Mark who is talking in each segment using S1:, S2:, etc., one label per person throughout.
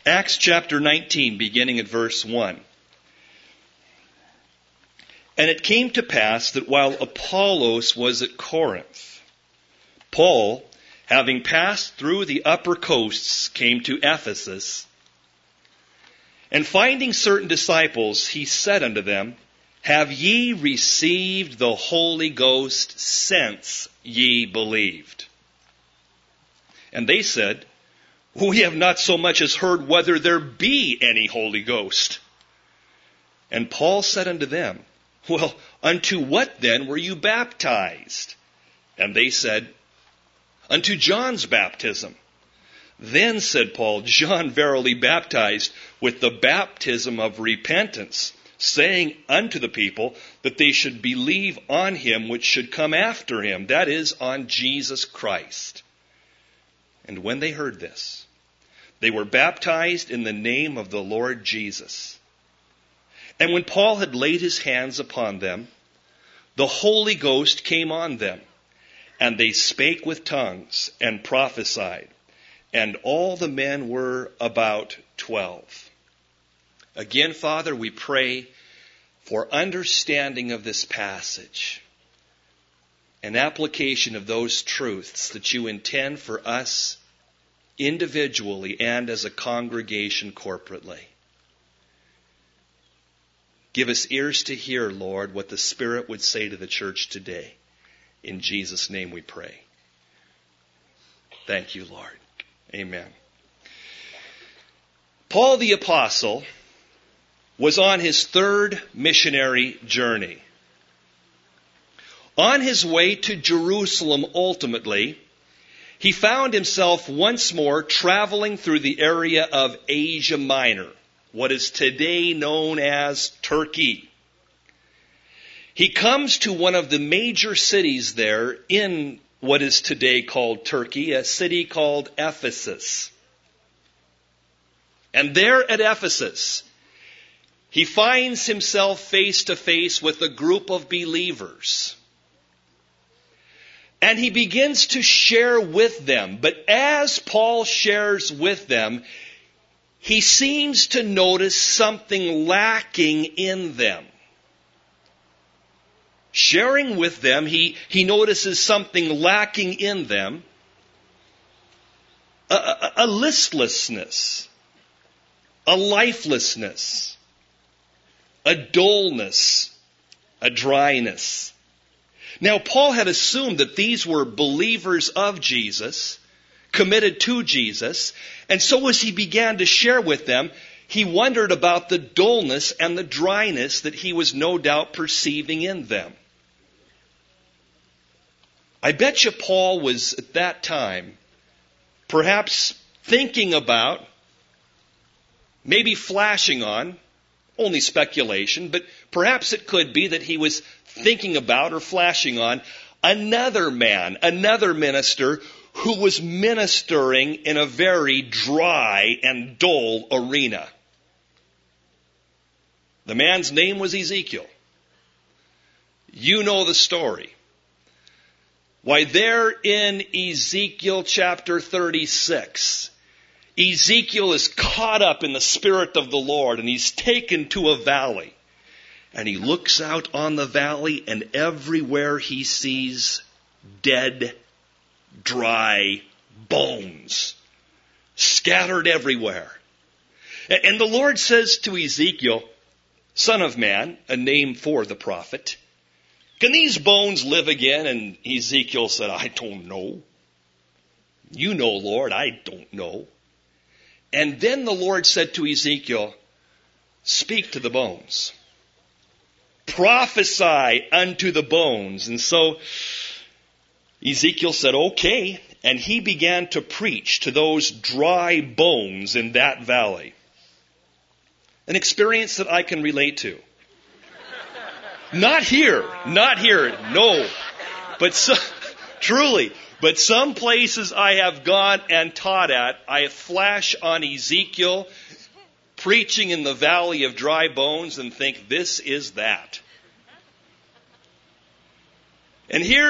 S1: Acts chapter 19, beginning at verse 1. And it came to pass that while Apollos was at Corinth, Paul, having passed through the upper coasts, came to Ephesus. And finding certain disciples, he said unto them, Have ye received the Holy Ghost since ye believed? And they said, We have not so much as heard whether there be any Holy Ghost. And Paul said unto them, Well, unto what then were you baptized? And they said, Unto John's baptism. Then said Paul, John verily baptized with the baptism of repentance, saying unto the people that they should believe on him which should come after him, that is, on Jesus Christ. And when they heard this, they were baptized in the name of the Lord Jesus. And when Paul had laid his hands upon them, the Holy Ghost came on them, and they spake with tongues and prophesied. And all the men were about 12. Again, Father, we pray for understanding of this passage, an application of those truths that you intend for us individually and as a congregation corporately. Give us ears to hear, Lord, what the Spirit would say to the church today. In Jesus' name we pray. Thank you, Lord. Amen. Paul the Apostle was on his third missionary journey. On his way to Jerusalem ultimately, he found himself once more traveling through the area of Asia Minor, what is today known as Turkey. He comes to one of the major cities there in what is today called Turkey, a city called Ephesus. And there at Ephesus, he finds himself face to face with a group of believers. And he begins to share with them. But as Paul shares with them, he seems to notice something lacking in them. Sharing with them, he notices something lacking in them. A listlessness, a lifelessness, a dullness, a dryness. Now, Paul had assumed that these were believers of Jesus, committed to Jesus, and so as he began to share with them, he wondered about the dullness and the dryness that he was no doubt perceiving in them. I bet you Paul was at that time perhaps thinking about, maybe flashing on, only speculation, but perhaps it could be that he was thinking about or flashing on another man, another minister who was ministering in a very dry and dull arena. The man's name was Ezekiel. You know the story. Why, there in Ezekiel chapter 36, Ezekiel is caught up in the Spirit of the Lord, and he's taken to a valley. And he looks out on the valley, and everywhere he sees dead, dry bones scattered everywhere. And the Lord says to Ezekiel, Son of man, a name for the prophet, can these bones live again? And Ezekiel said, I don't know. You know, Lord, I don't know. And then the Lord said to Ezekiel, speak to the bones. Prophesy unto the bones. And so Ezekiel said, okay. And he began to preach to those dry bones in that valley. An experience that I can relate to. Not here, no. But truly, but some places I have gone and taught at, I flash on Ezekiel preaching in the valley of dry bones and think, this is that. And here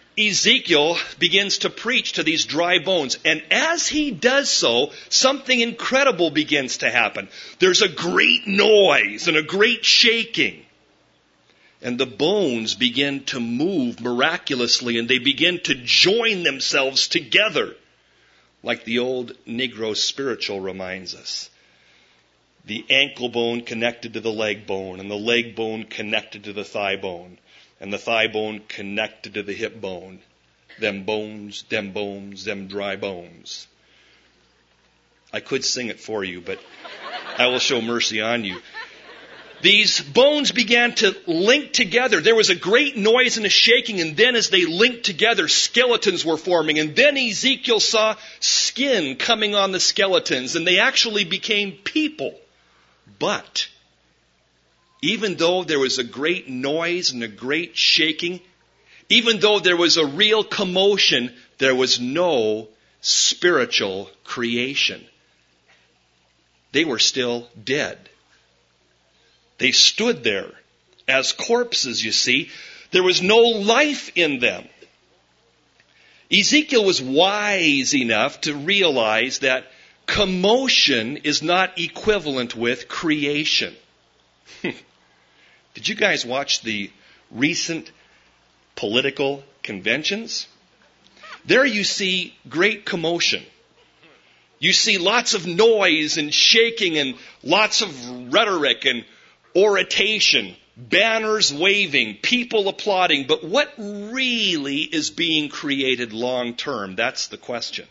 S1: Ezekiel begins to preach to these dry bones. And as he does so, something incredible begins to happen. There's a great noise and a great shaking. And the bones begin to move miraculously, and they begin to join themselves together, like the old Negro spiritual reminds us. The ankle bone connected to the leg bone, and the leg bone connected to the thigh bone, and the thigh bone connected to the hip bone. Them bones, them dry bones. I could sing it for you, but I will show mercy on you. These bones began to link together. There was a great noise and a shaking, and then as they linked together, skeletons were forming. And then Ezekiel saw skin coming on the skeletons, and they actually became people. But even though there was a great noise and a great shaking, even though there was a real commotion, there was no spiritual creation. They were still dead. They stood there as corpses, you see. There was no life in them. Ezekiel was wise enough to realize that commotion is not equivalent with creation. Did you guys watch the recent political conventions? There you see great commotion. You see lots of noise and shaking and lots of rhetoric and oration, banners waving, people applauding. But what really is being created long term? That's the question.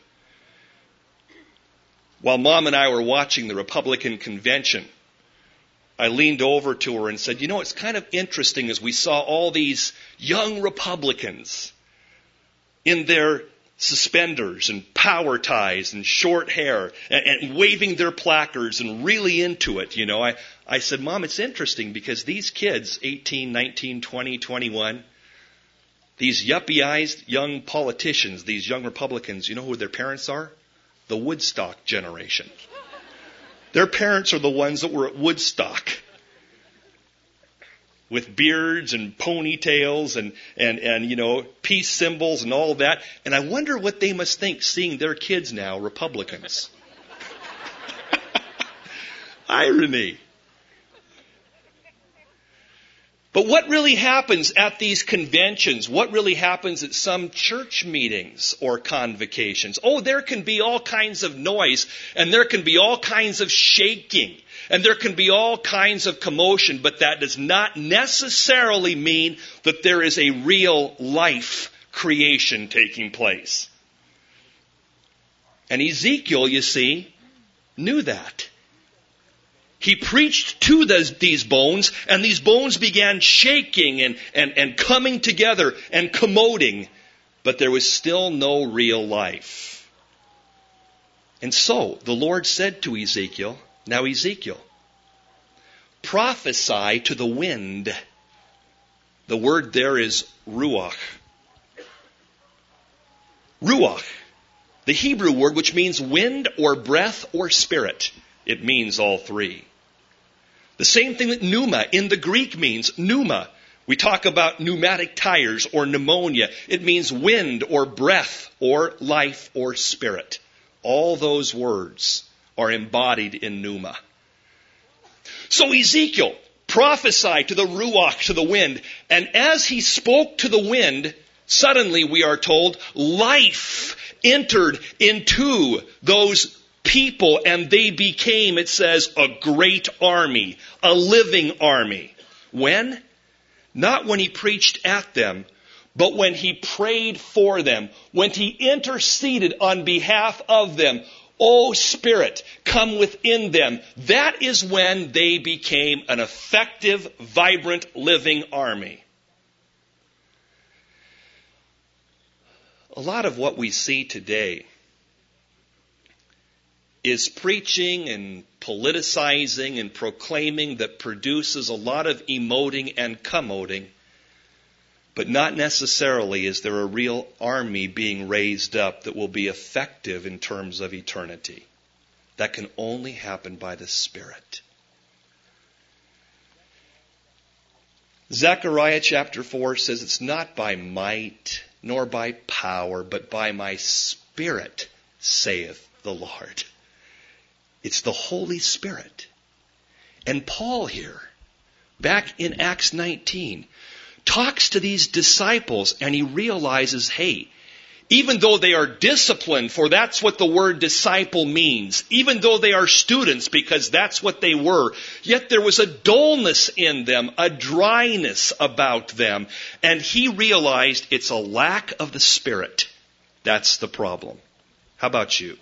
S1: While Mom and I were watching the Republican convention, I leaned over to her and said, it's kind of interesting as we saw all these young Republicans in their suspenders and power ties and short hair and waving their placards and really into it. I said, Mom, it's interesting because these kids, 18, 19, 20, 21, these yuppie-ized young politicians, these young Republicans, you know who their parents are? The Woodstock generation. Their parents are the ones that were at Woodstock with beards and ponytails and peace symbols and all of that. And I wonder what they must think seeing their kids now Republicans. Irony. But what really happens at these conventions? What really happens at some church meetings or convocations? Oh, there can be all kinds of noise, and there can be all kinds of shaking, and there can be all kinds of commotion, but that does not necessarily mean that there is a real life creation taking place. And Ezekiel, you see, knew that. He preached to these bones, and these bones began shaking and coming together and commoding, but there was still no real life. And so the Lord said to Ezekiel, now Ezekiel, prophesy to the wind. The word there is ruach. Ruach, the Hebrew word which means wind or breath or spirit. It means all three. The same thing that pneuma in the Greek means pneuma. We talk about pneumatic tires or pneumonia. It means wind or breath or life or spirit. All those words are embodied in pneuma. So Ezekiel prophesied to the ruach, to the wind, and as he spoke to the wind, suddenly we are told life entered into those people, and they became, it says, a great army, a living army. When? Not when he preached at them, but when he prayed for them, when he interceded on behalf of them. O Spirit, come within them. That is when they became an effective, vibrant, living army. A lot of what we see today is preaching and politicizing and proclaiming that produces a lot of emoting and commoding, but not necessarily is there a real army being raised up that will be effective in terms of eternity. That can only happen by the Spirit. Zechariah chapter 4 says it's not by might nor by power, but by my Spirit, saith the Lord. It's the Holy Spirit. And Paul here, back in Acts 19, talks to these disciples and he realizes, hey, even though they are disciplined, for that's what the word disciple means, even though they are students, because that's what they were, yet there was a dullness in them, a dryness about them, and he realized it's a lack of the Spirit. That's the problem. How about you?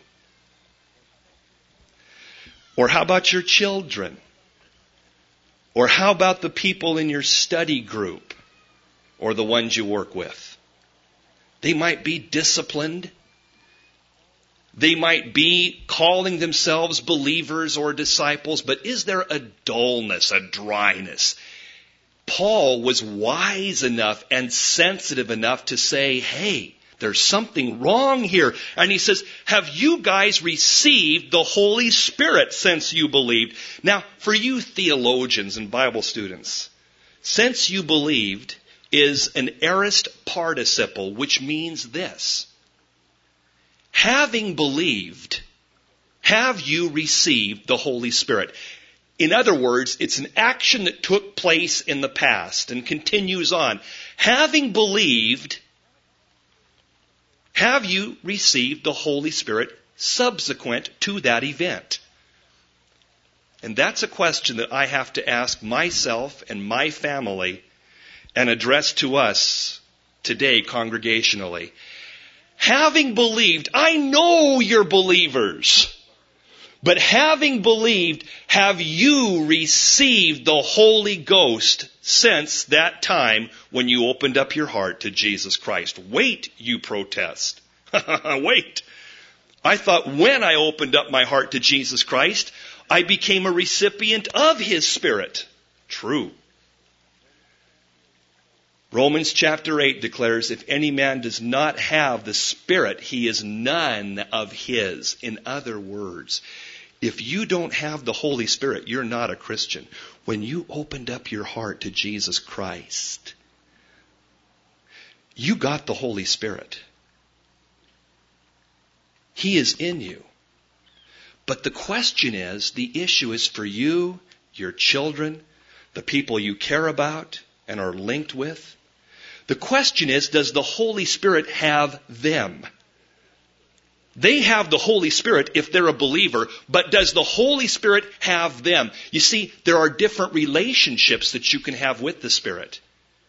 S1: Or how about your children? Or how about the people in your study group? Or the ones you work with? They might be disciplined. They might be calling themselves believers or disciples, but is there a dullness, a dryness? Paul was wise enough and sensitive enough to say, hey, there's something wrong here. And he says, have you guys received the Holy Spirit since you believed? Now, for you theologians and Bible students, since you believed is an aorist participle, which means this. Having believed, have you received the Holy Spirit? In other words, it's an action that took place in the past and continues on. Having believed, have you received the Holy Spirit subsequent to that event? And that's a question that I have to ask myself and my family and address to us today congregationally. Having believed, I know you're believers, but having believed, have you received the Holy Ghost since that time when you opened up your heart to Jesus Christ? Wait, you protest. Wait. I thought when I opened up my heart to Jesus Christ, I became a recipient of His Spirit. True. Romans chapter 8 declares, if any man does not have the Spirit, he is none of His. In other words, if you don't have the Holy Spirit, you're not a Christian. When you opened up your heart to Jesus Christ, you got the Holy Spirit. He is in you. But the question is, the issue is for you, your children, the people you care about and are linked with. The question is, does the Holy Spirit have them? They have the Holy Spirit if they're a believer, but does the Holy Spirit have them? You see, there are different relationships that you can have with the Spirit.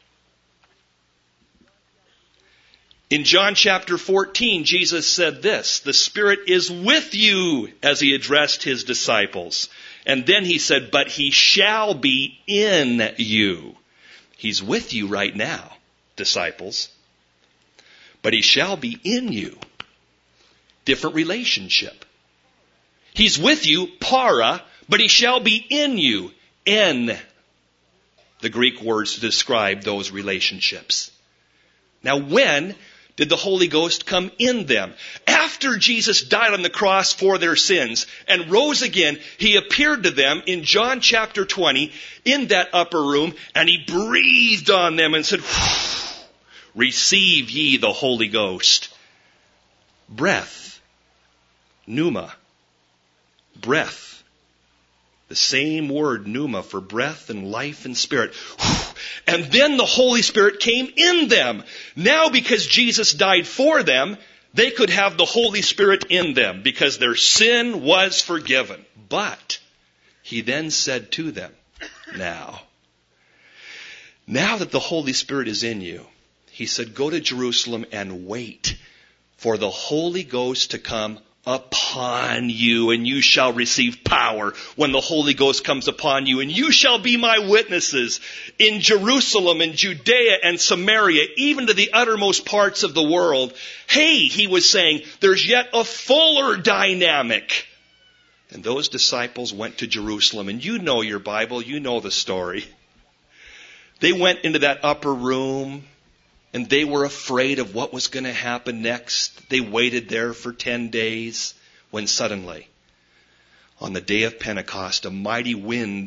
S1: In John chapter 14, Jesus said this, the Spirit is with you, as He addressed His disciples. And then He said, but He shall be in you. He's with you right now, disciples. But He shall be in you. Different relationship. He's with you, para, but He shall be in you, en. The Greek words to describe those relationships. Now when did the Holy Ghost come in them? After Jesus died on the cross for their sins and rose again, He appeared to them in John chapter 20 in that upper room, and He breathed on them and said, receive ye the Holy Ghost. Breath. Pneuma. Breath. The same word, pneuma, for breath and life and spirit. And then the Holy Spirit came in them. Now because Jesus died for them, they could have the Holy Spirit in them because their sin was forgiven. But He then said to them, now that the Holy Spirit is in you, He said, go to Jerusalem and wait for the Holy Ghost to come upon you, and you shall receive power when the Holy Ghost comes upon you, and you shall be my witnesses in Jerusalem and Judea and Samaria, even to the uttermost parts of the world. Hey, He was saying, there's yet a fuller dynamic. And those disciples went to Jerusalem, and you know your Bible, you know the story. They went into that upper room, and they were afraid of what was going to happen next. They waited there for 10 days when suddenly, on the day of Pentecost, a mighty wind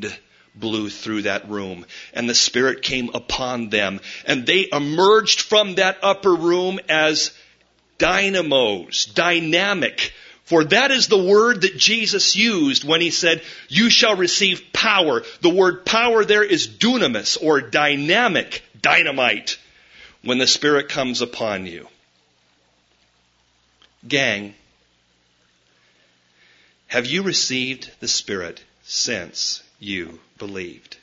S1: blew through that room, and the Spirit came upon them, and they emerged from that upper room as dynamos, dynamic. For that is the word that Jesus used when he said, you shall receive power. The word power there is dunamis, or dynamic, dynamite, when the Spirit comes upon you. Gang, have you received the Spirit since you believed?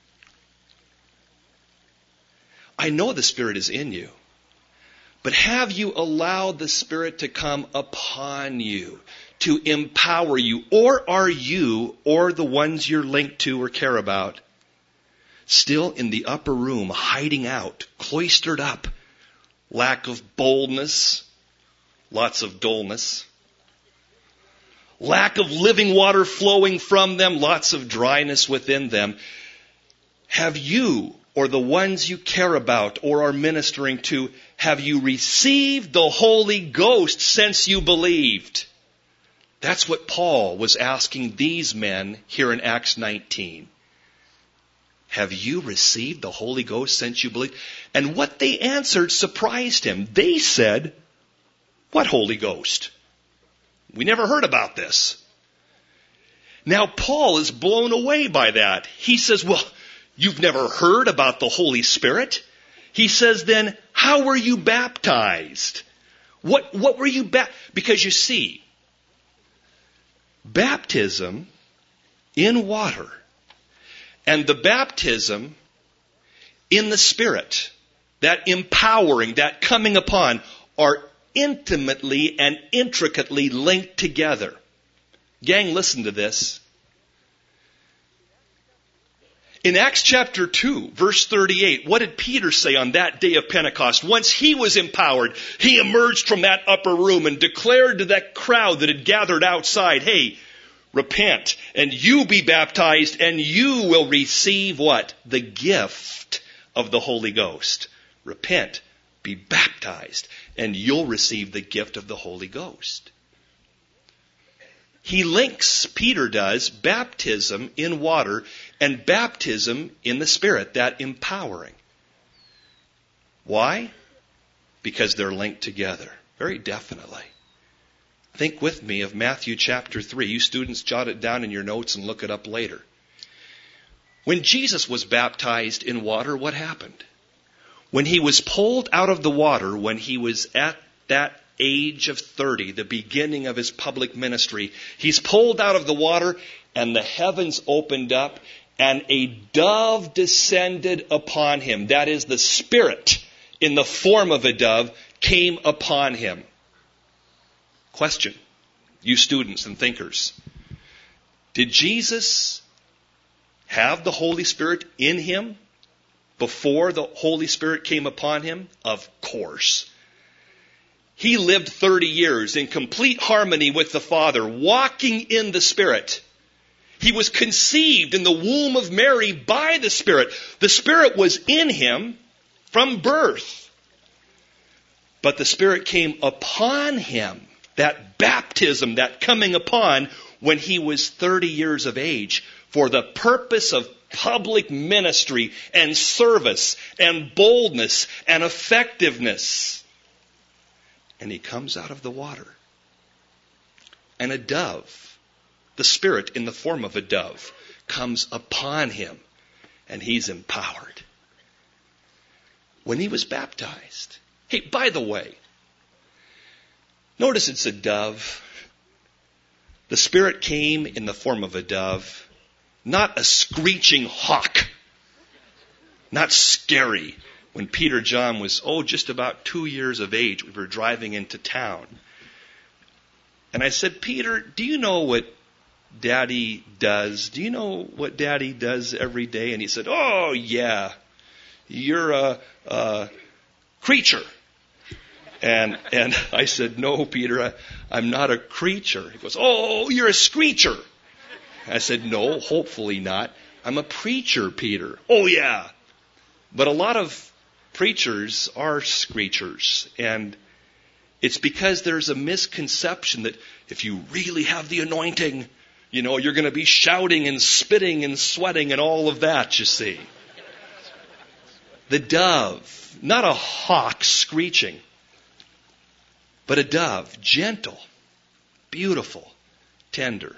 S1: I know the Spirit is in you. But have you allowed the Spirit to come upon you, to empower you? Or are you, or the ones you're linked to or care about, still in the upper room, hiding out, cloistered up, lack of boldness, lots of dullness, lack of living water flowing from them, lots of dryness within them? Have you, or the ones you care about or are ministering to, have you received the Holy Ghost since you believed? That's what Paul was asking these men here in Acts 19. Have you received the Holy Ghost since you believed? And what they answered surprised him. They said, what Holy Ghost? We never heard about this. Now Paul is blown away by that. He says, well, you've never heard about the Holy Spirit? He says, then, how were you baptized? What were you baptized? Because you see, baptism in water and the baptism in the Spirit, that empowering, that coming upon, are intimately and intricately linked together. Gang, listen to this. In Acts chapter 2, verse 38, what did Peter say on that day of Pentecost? Once he was empowered, he emerged from that upper room and declared to that crowd that had gathered outside, hey, repent and you be baptized and you will receive what? The gift of the Holy Ghost. Repent, be baptized, and you'll receive the gift of the Holy Ghost. He links, Peter does, baptism in water and baptism in the Spirit, that empowering. Why? Because they're linked together, very definitely. Think with me of Matthew chapter 3. You students jot it down in your notes and look it up later. When Jesus was baptized in water, what happened? When he was pulled out of the water, when he was at that age of 30, the beginning of his public ministry, he's pulled out of the water and the heavens opened up and a dove descended upon him. That is, the Spirit in the form of a dove came upon him. Question, you students and thinkers. Did Jesus have the Holy Spirit in him before the Holy Spirit came upon him? Of course. He lived 30 years in complete harmony with the Father, walking in the Spirit. He was conceived in the womb of Mary by the Spirit. The Spirit was in him from birth. But the Spirit came upon him, that baptism, that coming upon, when he was 30 years of age, for the purpose of public ministry and service and boldness and effectiveness. And he comes out of the water. And a dove, the Spirit in the form of a dove, comes upon him. And he's empowered. When he was baptized. Hey, by the way, notice it's a dove. The Spirit came in the form of a dove. Not a screeching hawk. Not scary. When Peter John was, just about 2 years of age, we were driving into town. And I said, Peter, do you know what Daddy does? Do you know what Daddy does every day? And he said, oh, yeah, you're a creature. And I said, no, Peter, I'm not a creature. He goes, oh, you're a screecher. I said, no, hopefully not. I'm a preacher, Peter. Oh, yeah. But a lot of preachers are screechers. And it's because there's a misconception that if you really have the anointing, You're going to be shouting and spitting and sweating and all of that, you see. The dove, not a hawk screeching, but a dove, gentle, beautiful, tender.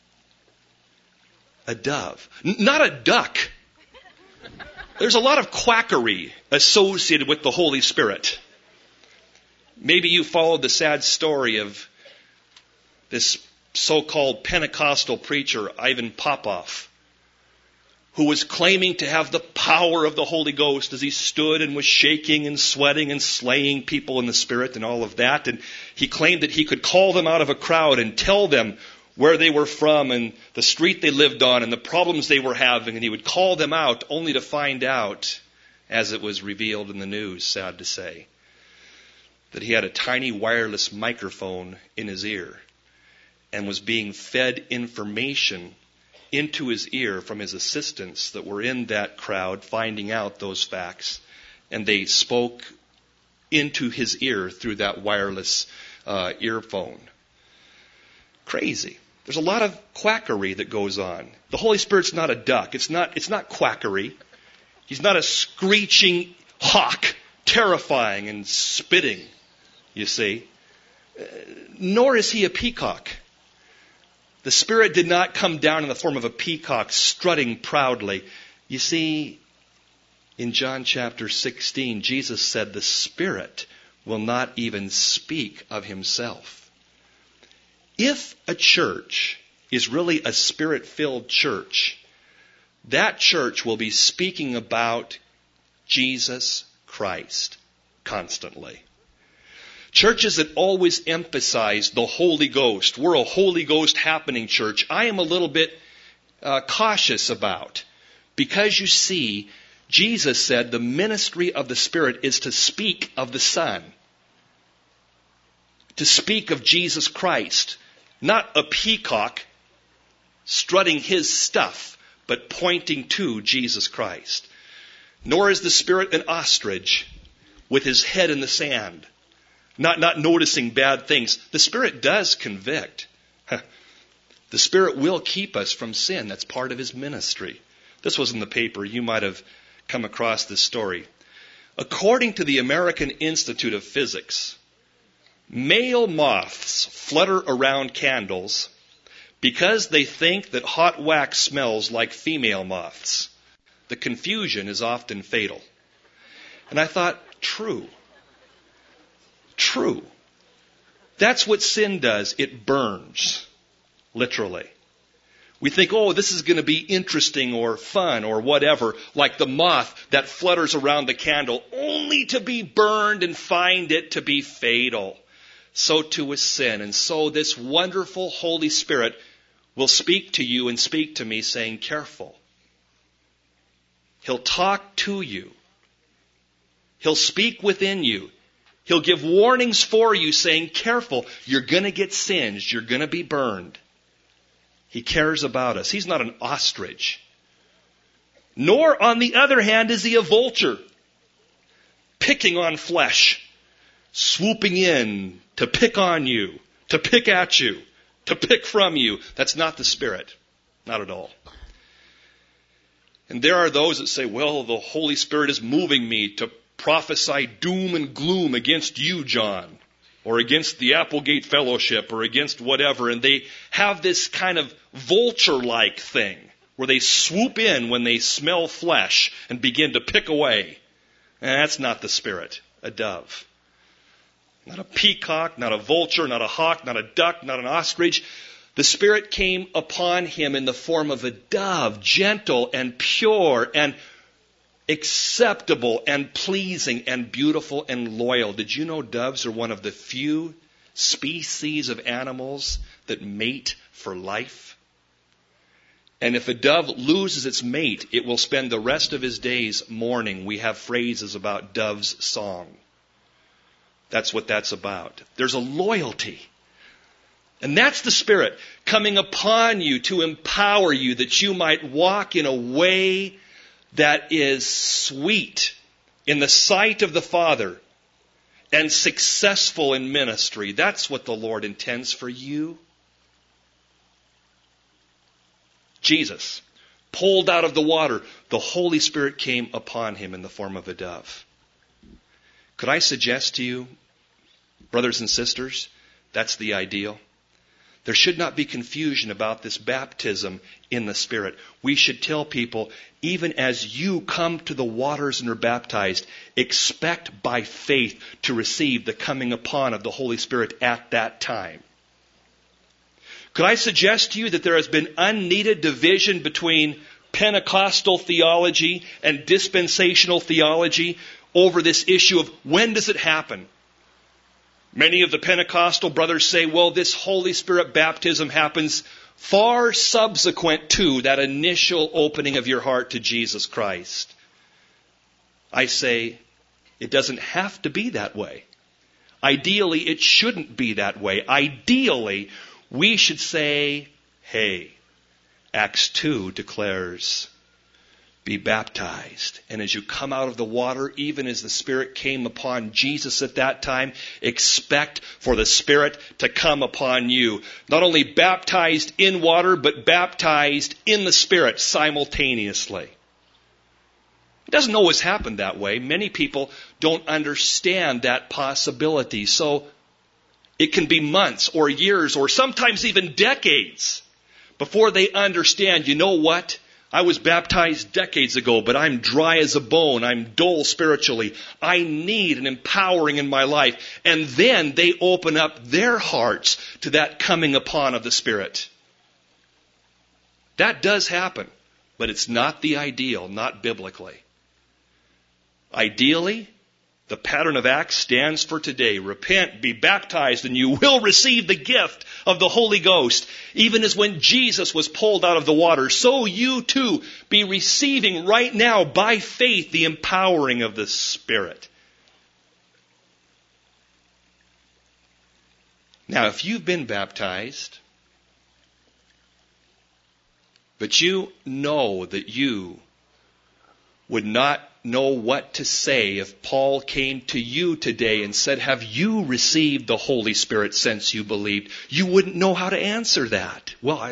S1: A dove, not a duck. There's a lot of quackery associated with the Holy Spirit. Maybe you followed the sad story of this so-called Pentecostal preacher, Ivan Popov, who was claiming to have the power of the Holy Ghost as he stood and was shaking and sweating and slaying people in the Spirit and all of that. And he claimed that he could call them out of a crowd and tell them where they were from and the street they lived on and the problems they were having. And he would call them out only to find out, as it was revealed in the news, sad to say, that he had a tiny wireless microphone in his ear and was being fed information into his ear from his assistants that were in that crowd finding out those facts. And they spoke into his ear through that wireless earphone. Crazy. There's a lot of quackery that goes on. The Holy Spirit's not a duck. It's not quackery. He's not a screeching hawk, terrifying and spitting, you see. Nor is he a peacock. The Spirit did not come down in the form of a peacock strutting proudly. You see, in John chapter 16, Jesus said the Spirit will not even speak of himself. If a church is really a Spirit-filled church, that church will be speaking about Jesus Christ constantly. Churches that always emphasize the Holy Ghost, we're a Holy Ghost happening church, I am a little bit cautious about. Because you see, Jesus said the ministry of the Spirit is to speak of the Son. To speak of Jesus Christ. Not a peacock strutting his stuff, but pointing to Jesus Christ. Nor is the Spirit an ostrich with his head in the sand, not noticing bad things. The Spirit does convict. The Spirit will keep us from sin. That's part of his ministry. This was in the paper. You might have come across this story. According to the American Institute of Physics, male moths flutter around candles because they think that hot wax smells like female moths. The confusion is often fatal. And I thought, true. That's what sin does. It burns, literally. We think, this is going to be interesting or fun or whatever, like the moth that flutters around the candle, only to be burned and find it to be fatal. So too is sin. And so this wonderful Holy Spirit will speak to you and speak to me saying, careful. He'll talk to you. He'll speak within you. He'll give warnings for you saying, careful, you're going to get singed. You're going to be burned. He cares about us. He's not an ostrich. Nor, on the other hand, is he a vulture, picking on flesh, swooping in to pick on you, to pick at you, to pick from you. That's not the Spirit. Not at all. And there are those that say, well, the Holy Spirit is moving me to prophesy doom and gloom against you, John, or against the Applegate Fellowship, or against whatever. And they have this kind of vulture-like thing where they swoop in when they smell flesh and begin to pick away. And that's not the Spirit. A dove. Not a peacock, not a vulture, not a hawk, not a duck, not an ostrich. The Spirit came upon him in the form of a dove, gentle and pure and acceptable and pleasing and beautiful and loyal. Did you know doves are one of the few species of animals that mate for life? And if a dove loses its mate, it will spend the rest of his days mourning. We have phrases about dove's song. That's what that's about. There's a loyalty. And that's the Spirit coming upon you to empower you that you might walk in a way that is sweet in the sight of the Father and successful in ministry. That's what the Lord intends for you. Jesus, pulled out of the water, the Holy Spirit came upon him in the form of a dove. Could I suggest to you, brothers and sisters, that's the ideal? There should not be confusion about this baptism in the Spirit. We should tell people, even as you come to the waters and are baptized, expect by faith to receive the coming upon of the Holy Spirit at that time. Could I suggest to you that there has been unneeded division between Pentecostal theology and dispensational theology over this issue of when does it happen? Many of the Pentecostal brothers say, well, this Holy Spirit baptism happens far subsequent to that initial opening of your heart to Jesus Christ. I say, it doesn't have to be that way. Ideally, it shouldn't be that way. Ideally, we should say, hey, Acts 2 declares, be baptized. And as you come out of the water, even as the Spirit came upon Jesus at that time, expect for the Spirit to come upon you. Not only baptized in water, but baptized in the Spirit simultaneously. It doesn't always happen that way. Many people don't understand that possibility. So it can be months or years or sometimes even decades before they understand, you know what? I was baptized decades ago, but I'm dry as a bone. I'm dull spiritually. I need an empowering in my life. And then they open up their hearts to that coming upon of the Spirit. That does happen, but it's not the ideal, not biblically. Ideally, the pattern of Acts stands for today. Repent, be baptized, and you will receive the gift of the Holy Ghost. Even as when Jesus was pulled out of the water, so you too be receiving right now by faith the empowering of the Spirit. Now, if you've been baptized, but you know that you would not know what to say if Paul came to you today and said, have you received the Holy Spirit since you believed? You wouldn't know how to answer that. Well,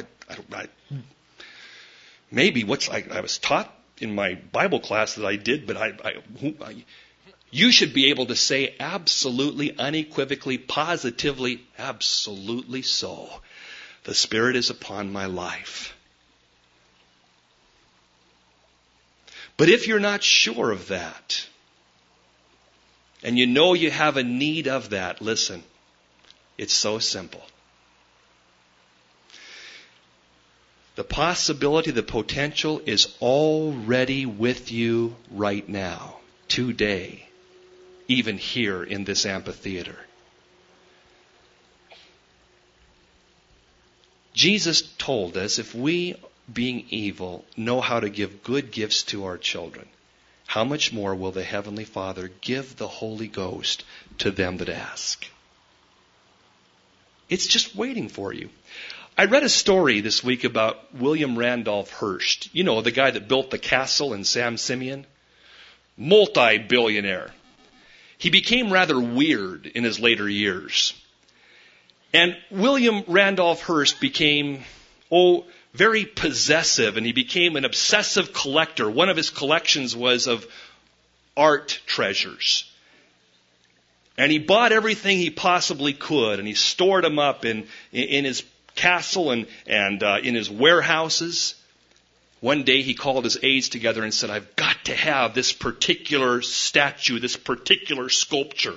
S1: maybe I was taught in my Bible class that I did, but you should be able to say absolutely, unequivocally, positively, absolutely so. The Spirit is upon my life. But if you're not sure of that, and you know you have a need of that, listen, it's so simple. The possibility, the potential is already with you right now, today, even here in this amphitheater. Jesus told us if we, being evil, know how to give good gifts to our children, how much more will the Heavenly Father give the Holy Ghost to them that ask? It's just waiting for you. I read a story this week about William Randolph Hearst. You know, the guy that built the castle in San Simeon. Multi-billionaire. He became rather weird in his later years. And William Randolph Hearst became, very possessive, and he became an obsessive collector. One of his collections was of art treasures. And he bought everything he possibly could, and he stored them up in his castle and in his warehouses. One day he called his aides together and said, I've got to have this particular statue, this particular sculpture.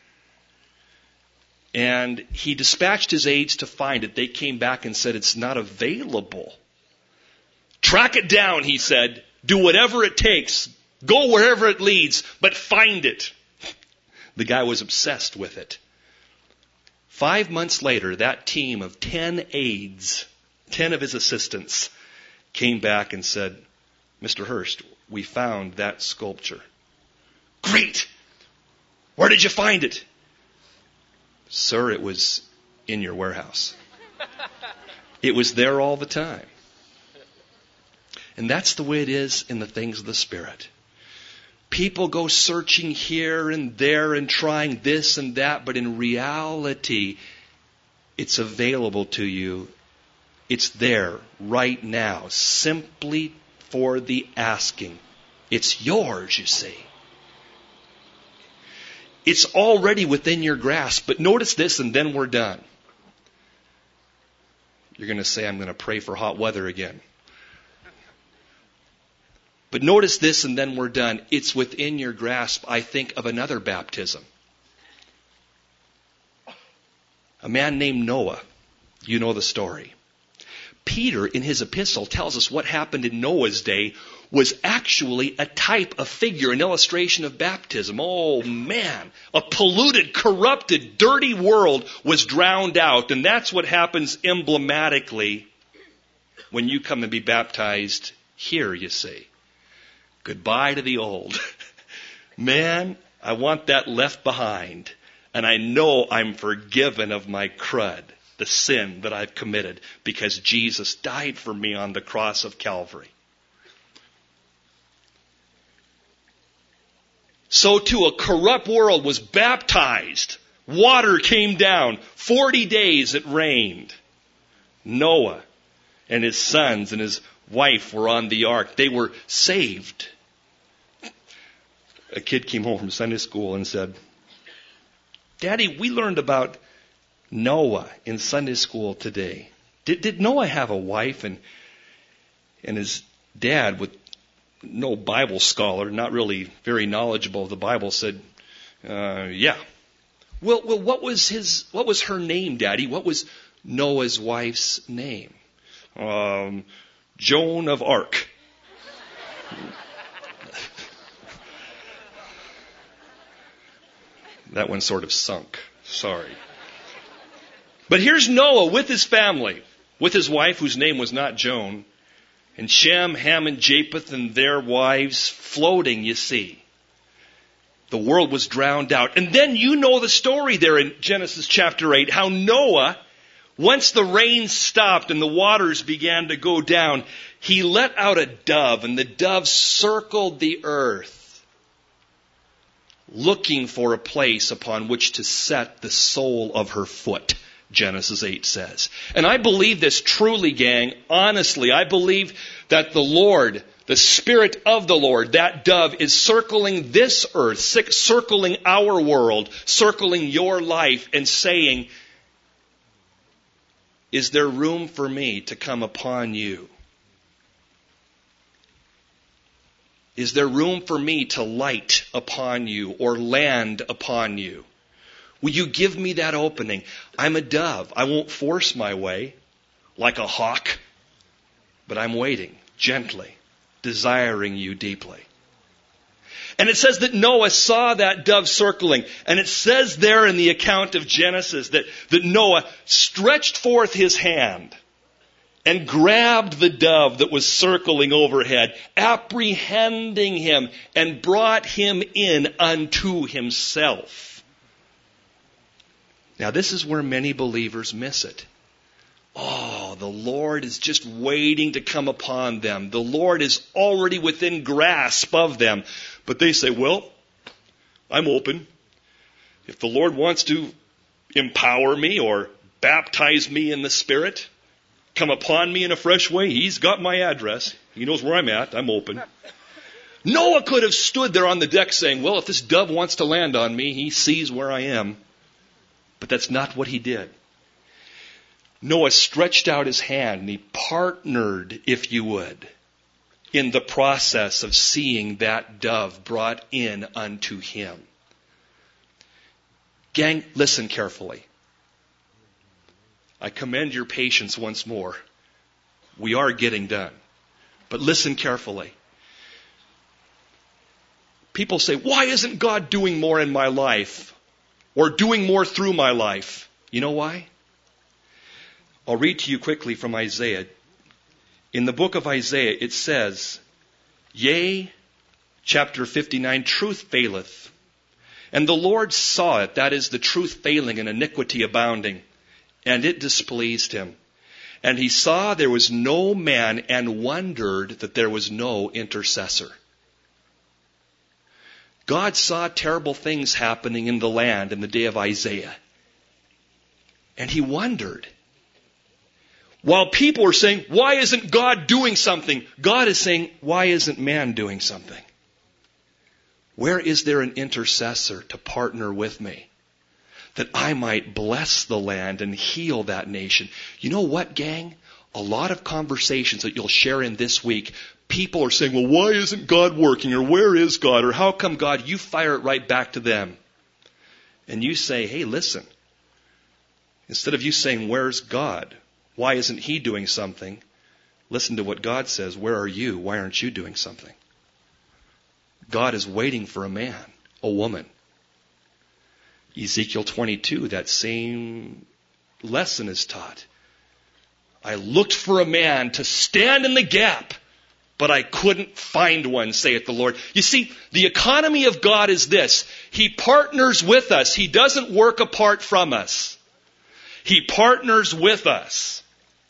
S1: And he dispatched his aides to find it. They came back and said, it's not available. Track it down, he said. Do whatever it takes. Go wherever it leads, but find it. The guy was obsessed with it. 5 months later, that team of 10 aides, 10 of his assistants, came back and said, Mr. Hearst, we found that sculpture. Great! Where did you find it? Sir, it was in your warehouse. It was there all the time. And that's the way it is in the things of the Spirit. People go searching here and there and trying this and that, but in reality, it's available to you It's there right now, simply for the asking. It's yours, you see. It's already within your grasp. But notice this, and then we're done. You're going to say, I'm going to pray for hot weather again. But notice this, and then we're done. It's within your grasp, I think, of another baptism. A man named Noah. You know the story. Peter, in his epistle, tells us what happened in Noah's day was actually a type, a figure, an illustration of baptism. Oh man, a polluted, corrupted, dirty world was drowned out. And that's what happens emblematically when you come and be baptized here, you see. Goodbye to the old. Man, I want that left behind. And I know I'm forgiven of my crud, the sin that I've committed, because Jesus died for me on the cross of Calvary. So too, a corrupt world was baptized. Water came down. 40 days it rained. Noah and his sons and his wife were on the ark. They were saved. A kid came home from Sunday school and said, Daddy, we learned about Noah in Sunday school today. Did Noah have a wife? And his dad, with no Bible scholar, not really very knowledgeable of the Bible, said, yeah. Well, what was her name, Daddy? What was Noah's wife's name? Joan of Arc. That one sort of sunk. Sorry. But here's Noah with his family, with his wife, whose name was not Joan, and Shem, Ham, and Japheth and their wives floating, you see. The world was drowned out. And then you know the story there in Genesis chapter 8, how Noah, once the rain stopped and the waters began to go down, he let out a dove, and the dove circled the earth, looking for a place upon which to set the sole of her foot, Genesis 8 says. And I believe this truly, gang, honestly. I believe that the Lord, the Spirit of the Lord, that dove is circling this earth, circling our world, circling your life and saying, is there room for me to come upon you? Is there room for me to light upon you or land upon you? Will you give me that opening? I'm a dove. I won't force my way like a hawk, but I'm waiting gently, desiring you deeply. And it says that Noah saw that dove circling. And it says there in the account of Genesis that Noah stretched forth his hand and grabbed the dove that was circling overhead, apprehending him, and brought him in unto himself. Now, this is where many believers miss it. Oh, the Lord is just waiting to come upon them. The Lord is already within grasp of them. But they say, well, I'm open. If the Lord wants to empower me or baptize me in the Spirit, come upon me in a fresh way, He's got my address. He knows where I'm at. I'm open. Noah could have stood there on the deck saying, well, if this dove wants to land on me, he sees where I am. But that's not what he did. Noah stretched out his hand and he partnered, if you would, in the process of seeing that dove brought in unto him. Gang, listen carefully. I commend your patience once more. We are getting done. But listen carefully. People say, why isn't God doing more in my life? Or doing more through my life? You know why? I'll read to you quickly from Isaiah. In the book of Isaiah, it says, yea, chapter 59, truth faileth. And the Lord saw it, that is the truth failing and iniquity abounding. And it displeased him. And he saw there was no man and wondered that there was no intercessor. God saw terrible things happening in the land in the day of Isaiah. And he wondered, While people are saying, why isn't God doing something? God is saying, why isn't man doing something? Where is there an intercessor to partner with me, that I might bless the land and heal that nation? You know what, gang? A lot of conversations that you'll share in this week, people are saying, well, why isn't God working? Or where is God? Or how come God? You fire it right back to them. And you say, hey, listen. Instead of you saying, where's God? Why isn't he doing something? Listen to what God says. Where are you? Why aren't you doing something? God is waiting for a man, a woman. Ezekiel 22, that same lesson is taught. I looked for a man to stand in the gap, but I couldn't find one, saith the Lord. You see, the economy of God is this. He partners with us. He doesn't work apart from us. He partners with us.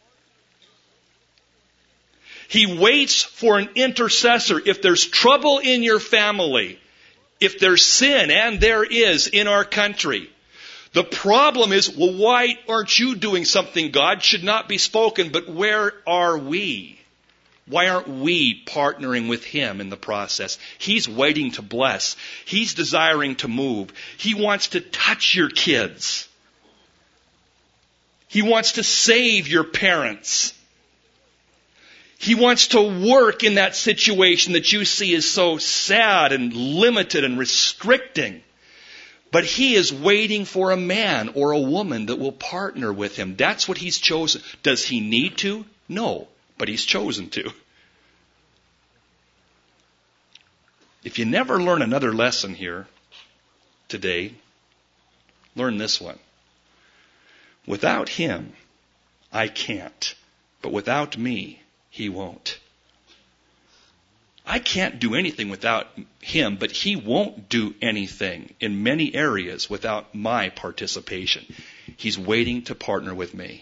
S1: He waits for an intercessor. If there's trouble in your family, if there's sin, and there is in our country, the problem is, well, why aren't you doing something, God? Should not be spoken, but where are we? Why aren't we partnering with him in the process? He's waiting to bless. He's desiring to move. He wants to touch your kids. He wants to save your parents. He wants to work in that situation that you see is so sad and limited and restricting. But he is waiting for a man or a woman that will partner with him. That's what he's chosen. Does he need to? No, but he's chosen to. If you never learn another lesson here today, learn this one. Without him, I can't. But without me, he won't. I can't do anything without him, but he won't do anything in many areas without my participation. He's waiting to partner with me.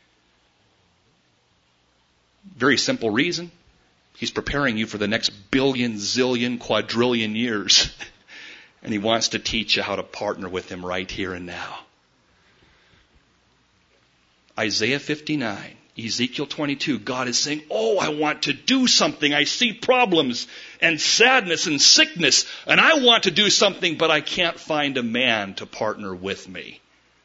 S1: Very simple reason. He's preparing you for the next billion, zillion, quadrillion years. And he wants to teach you how to partner with him right here and now. Isaiah 59. Ezekiel 22, God is saying, oh, I want to do something. I see problems and sadness and sickness, and I want to do something, but I can't find a man to partner with me.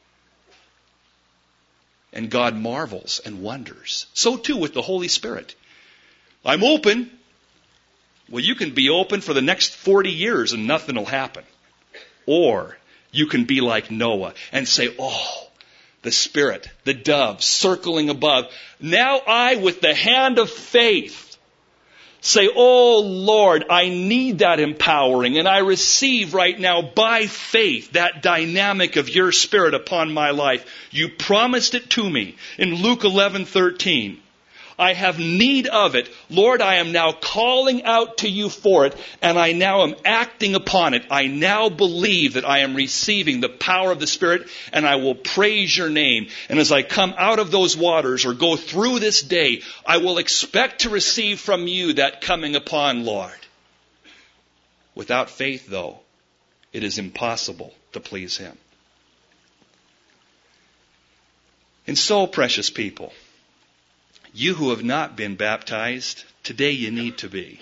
S1: And God marvels and wonders. So too with the Holy Spirit. I'm open. Well, you can be open for the next 40 years and nothing will happen. Or you can be like Noah and say, oh, the Spirit, the dove circling above. Now I, with the hand of faith, say, oh Lord, I need that empowering, and I receive right now by faith that dynamic of your Spirit upon my life. You promised it to me in Luke 11:13. I have need of it. Lord, I am now calling out to you for it, and I now am acting upon it. I now believe that I am receiving the power of the Spirit, and I will praise your name. And as I come out of those waters or go through this day, I will expect to receive from you that coming upon, Lord. Without faith, though, it is impossible to please him. And so, precious people, you who have not been baptized, today you need to be.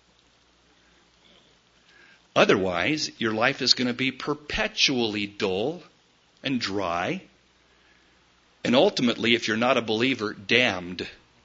S1: Otherwise, your life is going to be perpetually dull and dry. And ultimately, if you're not a believer, damned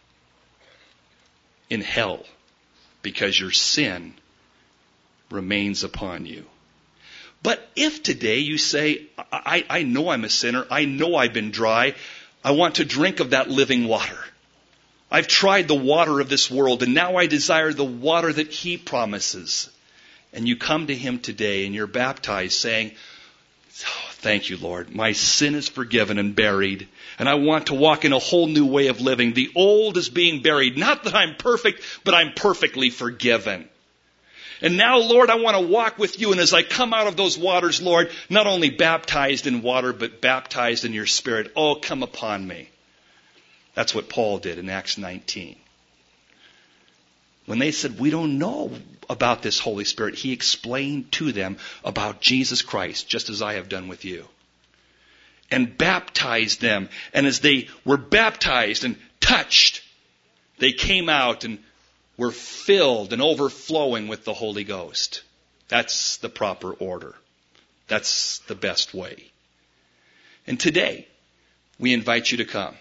S1: in hell because your sin remains upon you. But if today you say, I know I'm a sinner, I know I've been dry, I want to drink of that living water. I've tried the water of this world, and now I desire the water that he promises. And you come to him today and you're baptized saying, oh, thank you, Lord. My sin is forgiven and buried, and I want to walk in a whole new way of living. The old is being buried. Not that I'm perfect, but I'm perfectly forgiven. And now, Lord, I want to walk with you. And as I come out of those waters, Lord, not only baptized in water, but baptized in your Spirit. Oh, come upon me. That's what Paul did in Acts 19. When they said, we don't know about this Holy Spirit, he explained to them about Jesus Christ, just as I have done with you. And baptized them. And as they were baptized and touched, they came out and were filled and overflowing with the Holy Ghost. That's the proper order. That's the best way. And today, we invite you to come.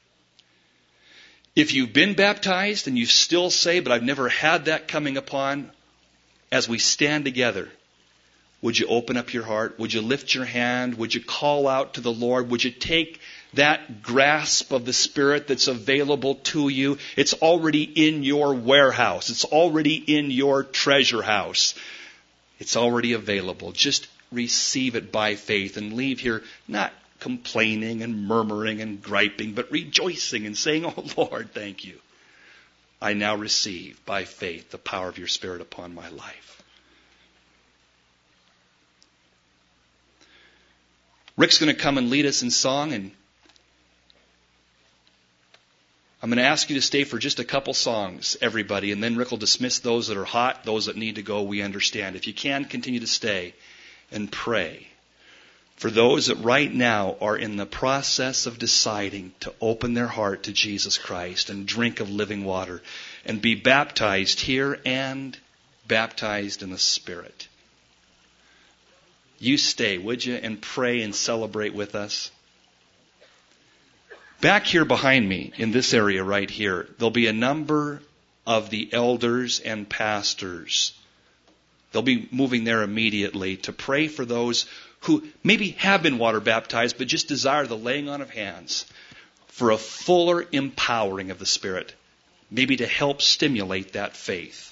S1: If you've been baptized and you still say, but I've never had that coming upon, as we stand together, would you open up your heart? Would you lift your hand? Would you call out to the Lord? Would you take that grasp of the Spirit that's available to you? It's already in your warehouse. It's already in your treasure house. It's already available. Just receive it by faith and leave here not complaining and murmuring and griping, but rejoicing and saying, oh Lord, thank you. I now receive by faith the power of your Spirit upon my life. Rick's going to come and lead us in song, and I'm going to ask you to stay for just a couple songs, everybody, and then Rick will dismiss those that are hot, those that need to go, we understand. If you can, continue to stay and pray for those that right now are in the process of deciding to open their heart to Jesus Christ and drink of living water and be baptized here and baptized in the Spirit. You stay, would you, and pray and celebrate with us. Back here behind me, in this area right here, there'll be a number of the elders and pastors. They'll be moving there immediately to pray for those who maybe have been water baptized, but just desire the laying on of hands for a fuller empowering of the Spirit, maybe to help stimulate that faith.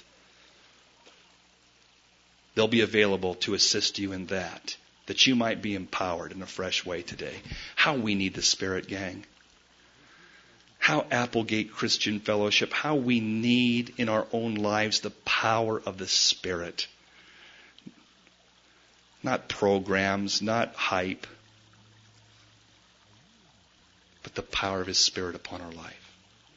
S1: They'll be available to assist you in that you might be empowered in a fresh way today. How we need the Spirit, gang. How Applegate Christian Fellowship, how we need in our own lives the power of the Spirit. Not programs, not hype, but the power of His Spirit upon our life.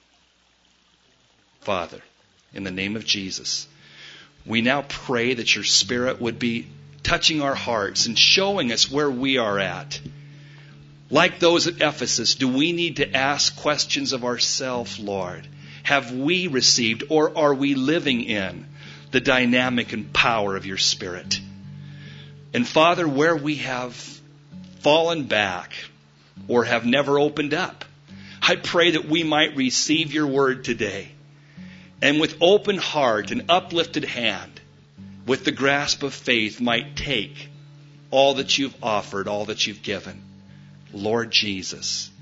S1: Father, in the name of Jesus, we now pray that your Spirit would be touching our hearts and showing us where we are at. Like those at Ephesus, do we need to ask questions of ourselves, Lord? Have we received, or are we living in the dynamic and power of your Spirit? And Father, where we have fallen back or have never opened up, I pray that we might receive your word today and with open heart and uplifted hand, with the grasp of faith, might take all that you've offered, all that you've given. Lord Jesus,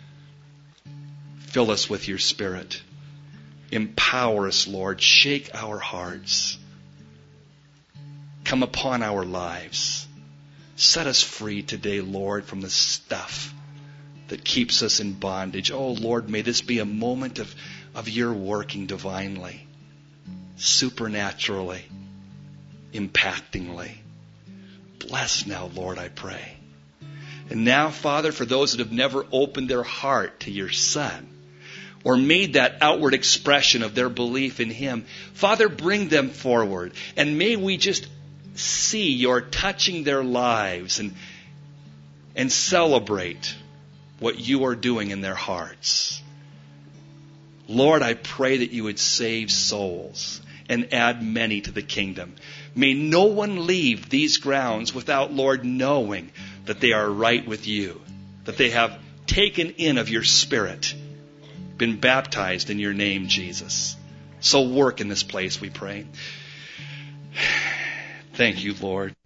S1: fill us with your Spirit. Empower us, Lord. Shake our hearts. Come upon our lives. Set us free today, Lord, from the stuff that keeps us in bondage. Oh, Lord, may this be a moment of your working divinely, supernaturally, impactingly. Bless now, Lord, I pray. And now, Father, for those that have never opened their heart to your Son or made that outward expression of their belief in Him, Father, bring them forward. And may we just see your touching their lives and celebrate what you are doing in their hearts. Lord, I pray that you would save souls and add many to the kingdom. May no one leave these grounds without, Lord, knowing that they are right with you, that they have taken in of your Spirit, been baptized in your name, Jesus. So work in this place, we pray. Thank you, Lord.